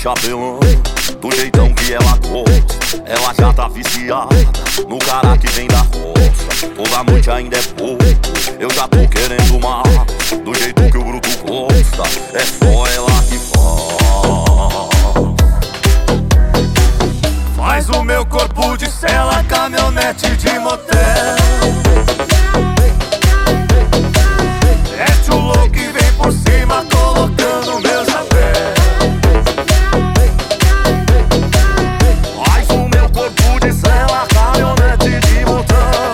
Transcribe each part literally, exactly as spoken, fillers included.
chapelão, do jeitão que ela gosta. Ela já tá viciada no cara que vem da roça. Toda noite ainda é pouco, eu já tô querendo mais. Do jeito que o bruto gosta, é só ela que faz. Faz o meu corpo de cela, caminhonete de motel. Mete o louco e vem por cima, colocando meu chapéu. Faz o meu corpo de cela, caminhonete de motel.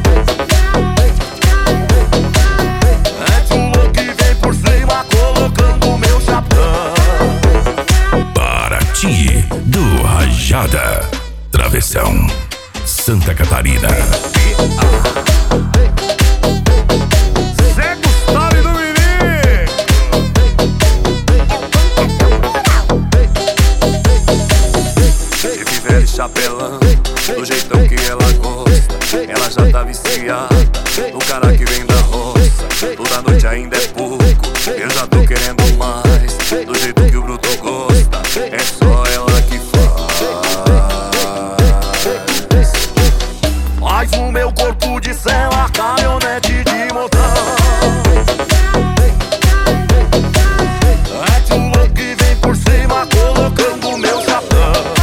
Mete o louco e vem por cima, colocando meu chapéu. Paraty do Rajada, Travessão, Santa Catarina. Chapelão, do jeitão que ela gosta. Ela já tá viciada no cara que vem da roça. Toda noite ainda é pouco, eu já tô querendo mais. Do jeito que o bruto gosta, é só ela que faz. Faz o meu corpo de cela, caminhonete de motor. Mete o louco e vem por cima, colocando meu chapéu.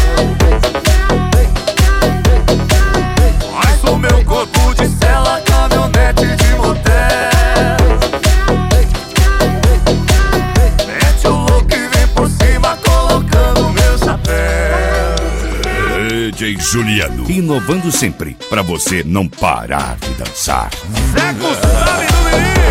Corpo de cela, caminhonete de motel. Mete o louco e vem por cima, colocando meu chapéu. D J Juliano, inovando sempre, pra você não parar de dançar. Zé Gustavo do Menino.